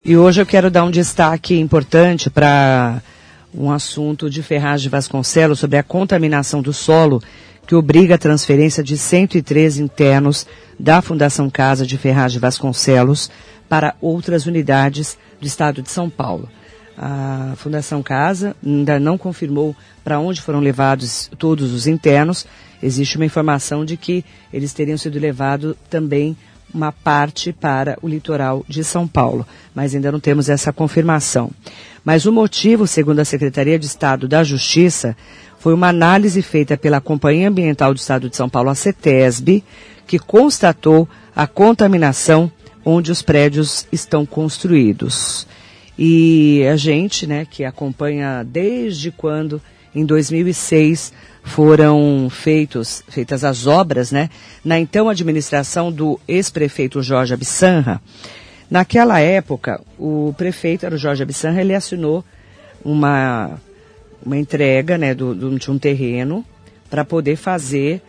E hoje eu quero dar um destaque importante para um assunto de Ferraz de Vasconcelos sobre a contaminação do solo que obriga a transferência de 103 internos da Fundação Casa de Ferraz de Vasconcelos para outras unidades do estado de São Paulo. A Fundação Casa ainda não confirmou para onde foram levados todos os internos. Existe uma informação de que eles teriam sido levados também uma parte para o litoral de São Paulo, mas ainda não temos essa confirmação. Mas o motivo, segundo a Secretaria de Estado da Justiça, foi uma análise feita pela Companhia Ambiental do Estado de São Paulo, a CETESB, que constatou a contaminação onde os prédios estão construídos. E a gente, que acompanha desde quando, em 2006, foram feitas as obras, na então administração do ex-prefeito Jorge Abissanra. Naquela época, o prefeito era o Jorge Abissanra, ele assinou uma entrega, de um terreno para poder fazer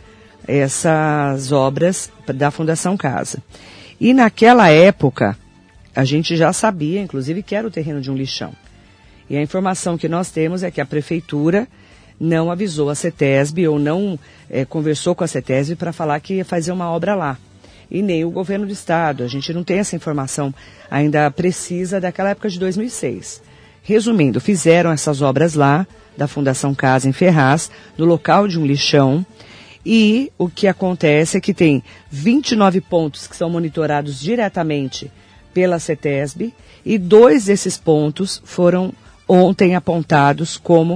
essas obras da Fundação Casa. E naquela época, a gente já sabia, inclusive, que era o terreno de um lixão. E a informação que nós temos é que a prefeitura não avisou a CETESB ou não conversou com a CETESB para falar que ia fazer uma obra lá. E nem o governo do estado. A gente não tem essa informação ainda precisa daquela época de 2006. Resumindo, fizeram essas obras lá, da Fundação Casa em Ferraz, no local de um lixão. E o que acontece é que tem 29 pontos que são monitorados diretamente pela CETESB e 2 desses pontos foram ontem apontados como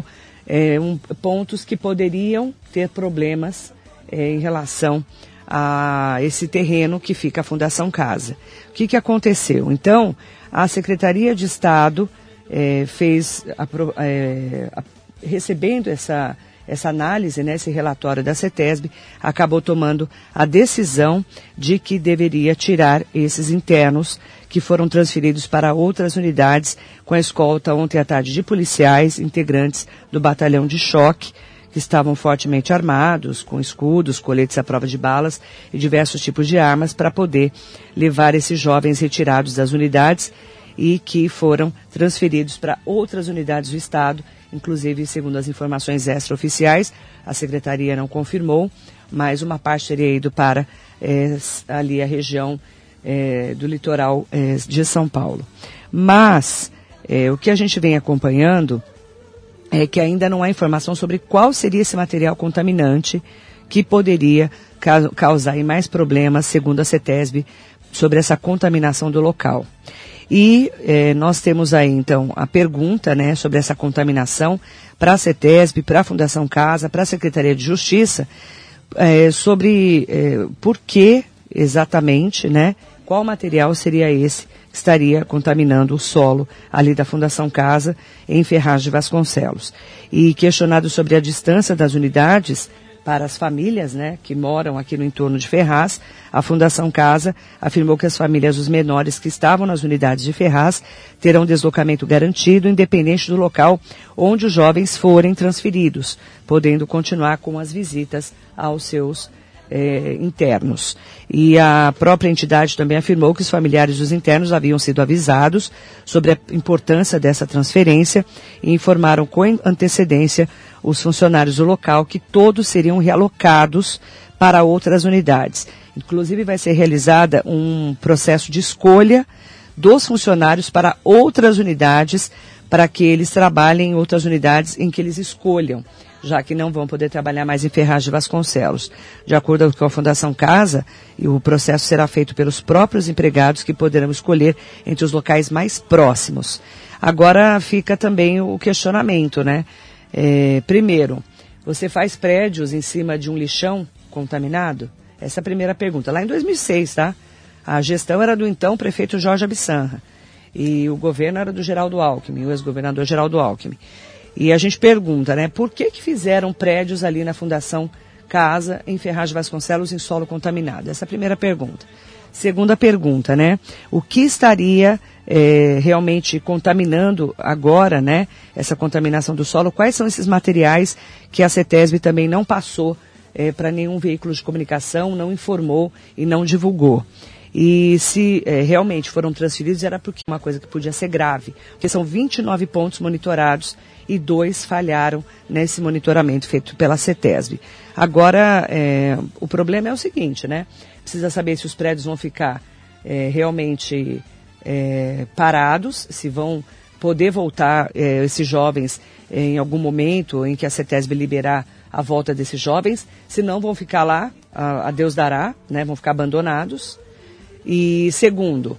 pontos que poderiam ter problemas em relação a esse terreno que fica a Fundação Casa. O que aconteceu? Então, a Secretaria de Estado recebendo essa análise, esse relatório da CETESB, acabou tomando a decisão de que deveria tirar esses internos que foram transferidos para outras unidades com a escolta ontem à tarde de policiais, integrantes do batalhão de choque, que estavam fortemente armados, com escudos, coletes à prova de balas e diversos tipos de armas para poder levar esses jovens retirados das unidades e que foram transferidos para outras unidades do Estado, inclusive, segundo as informações extraoficiais, a Secretaria não confirmou, mas uma parte teria ido para ali a região do litoral de São Paulo. Mas o que a gente vem acompanhando é que ainda não há informação sobre qual seria esse material contaminante que poderia causar mais problemas, segundo a CETESB, sobre essa contaminação do local. E nós temos aí, então, a pergunta, sobre essa contaminação para a CETESB, para a Fundação Casa, para a Secretaria de Justiça, sobre por que exatamente, qual material seria esse que estaria contaminando o solo ali da Fundação Casa em Ferraz de Vasconcelos. E questionado sobre a distância das unidades para as famílias, que moram aqui no entorno de Ferraz, a Fundação Casa afirmou que as famílias dos menores que estavam nas unidades de Ferraz terão deslocamento garantido, independente do local onde os jovens forem transferidos, podendo continuar com as visitas aos seus internos. E a própria entidade também afirmou que os familiares dos internos haviam sido avisados sobre a importância dessa transferência e informaram com antecedência os funcionários do local que todos seriam realocados para outras unidades. Inclusive vai ser realizada um processo de escolha dos funcionários para outras unidades, para que eles trabalhem em outras unidades em que eles escolham, já que não vão poder trabalhar mais em Ferraz de Vasconcelos. De acordo com a Fundação Casa, o processo será feito pelos próprios empregados que poderão escolher entre os locais mais próximos. Agora fica também o questionamento, primeiro, você faz prédios em cima de um lixão contaminado? Essa é a primeira pergunta. Lá em 2006, a gestão era do então prefeito Jorge Abissanra e o governo era do Geraldo Alckmin, o ex-governador Geraldo Alckmin. E a gente pergunta, por que fizeram prédios ali na Fundação Casa, em Ferraz de Vasconcelos, em solo contaminado? Essa é a primeira pergunta. Segunda pergunta, o que estaria realmente contaminando agora, essa contaminação do solo? Quais são esses materiais que a CETESB também não passou para nenhum veículo de comunicação, não informou e não divulgou? E se realmente foram transferidos era porque uma coisa que podia ser grave, porque são 29 pontos monitorados e 2 falharam nesse monitoramento feito pela CETESB. Agora, o problema é o seguinte, né? Precisa saber se os prédios vão ficar realmente parados, se vão poder voltar esses jovens em algum momento em que a CETESB liberar a volta desses jovens, se não vão ficar lá, a Deus dará, né? Vão ficar abandonados. E segundo,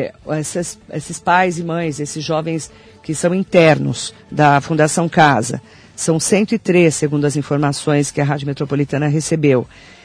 esses pais e mães, esses jovens que são internos da Fundação Casa, são 103, segundo as informações que a Rádio Metropolitana recebeu.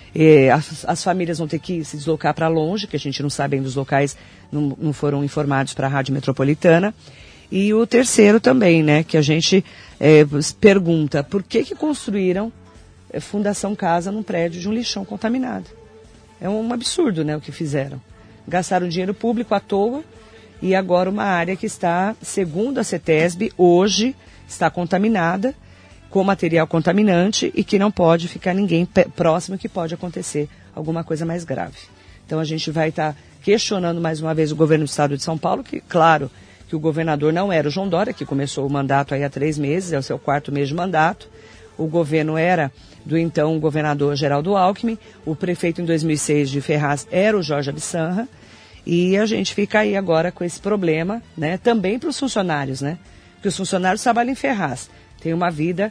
As famílias vão ter que se deslocar para longe, que a gente não sabe ainda, os locais não foram informados para a Rádio Metropolitana. E o terceiro também, né, que a gente pergunta, por que construíram Fundação Casa num prédio de um lixão contaminado? É um absurdo, né, o que fizeram. Gastaram dinheiro público à toa e agora uma área que está, segundo a CETESB, hoje está contaminada com material contaminante e que não pode ficar ninguém próximo, que pode acontecer alguma coisa mais grave. Então a gente vai estar questionando mais uma vez o governo do estado de São Paulo, que claro que o governador não era o João Dória, que começou o mandato aí há 3 meses, é o seu 4º mês de mandato. O governo era do então governador Geraldo Alckmin, o prefeito em 2006 de Ferraz era o Jorge Abissanra, e a gente fica aí agora com esse problema, né, também para os funcionários, né, porque os funcionários trabalham em Ferraz, têm uma vida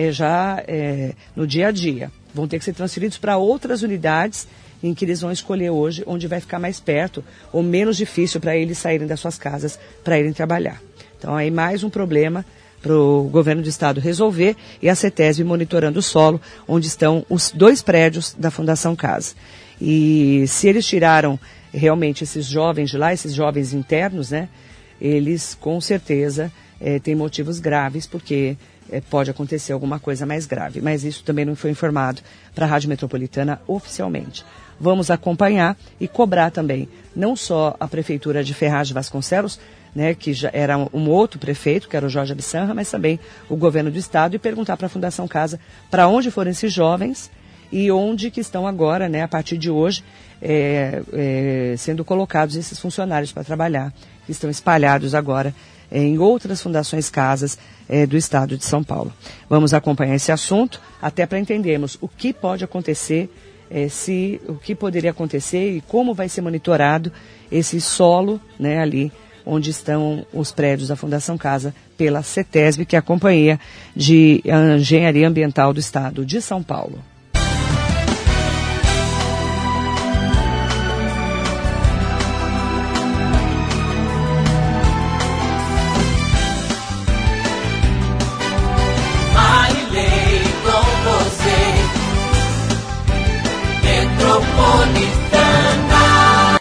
no dia a dia, vão ter que ser transferidos para outras unidades em que eles vão escolher hoje onde vai ficar mais perto ou menos difícil para eles saírem das suas casas para irem trabalhar. Então aí mais um problema para o governo do estado resolver, e a CETESB monitorando o solo, onde estão os 2 prédios da Fundação Casa. E se eles tiraram realmente esses jovens de lá, esses jovens internos, né, eles com certeza têm motivos graves, porque pode acontecer alguma coisa mais grave. Mas isso também não foi informado para a Rádio Metropolitana oficialmente. Vamos acompanhar e cobrar também, não só a Prefeitura de Ferraz de Vasconcelos, né, que já era um outro prefeito, que era o Jorge Abissanra, mas também o governo do estado, e perguntar para a Fundação Casa para onde foram esses jovens e onde que estão agora, né, a partir de hoje, sendo colocados esses funcionários para trabalhar, que estão espalhados agora em outras fundações casas do estado de São Paulo. Vamos acompanhar esse assunto, até para entendermos o que pode acontecer, o que poderia acontecer e como vai ser monitorado esse solo, né, ali onde estão os prédios da Fundação Casa pela CETESB, que é a Companhia de Engenharia Ambiental do Estado de São Paulo. Metropolitana.